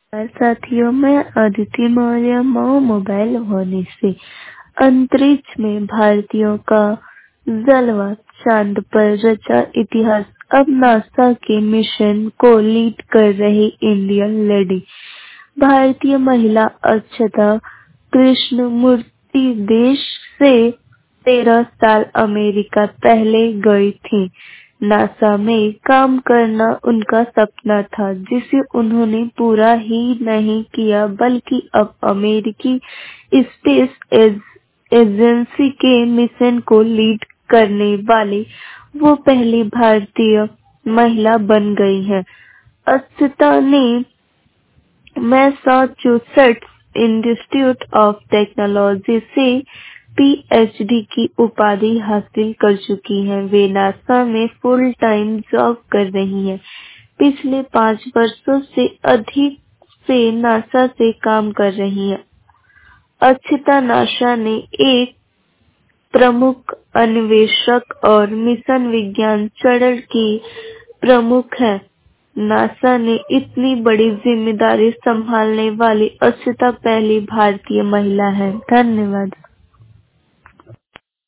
साथियों, मैं अदिति मौर्य मऊ मोबाइल होने से अंतरिक्ष में भारतीयों का जलवा, चांद पर रचा इतिहास। अब नासा के मिशन को लीड कर रही इंडियन लेडी भारतीय महिला अक्षता कृष्णमूर्ति देश से 13 साल अमेरिका पहले गई थी। नासा में काम करना उनका सपना था, जिसे उन्होंने पूरा ही नहीं किया, बल्कि अब अमेरिकी स्पेस एजेंसी के मिशन को लीड करने वाली वो पहली भारतीय महिला बन गई हैं। अक्षता ने मैसाचुसेट्स इंस्टीट्यूट ऑफ टेक्नोलॉजी से पीएचडी की उपाधि हासिल कर चुकी हैं। वे नासा में फुल टाइम जॉब कर रही हैं। पिछले 5 वर्षों से अधिक से नासा से काम कर रही हैं। अक्षता नासा ने एक प्रमुख अन्वेषक और मिशन विज्ञान चरण की प्रमुख है। नासा ने इतनी बड़ी जिम्मेदारी संभालने वाली अक्षता पहली भारतीय महिला है। धन्यवाद।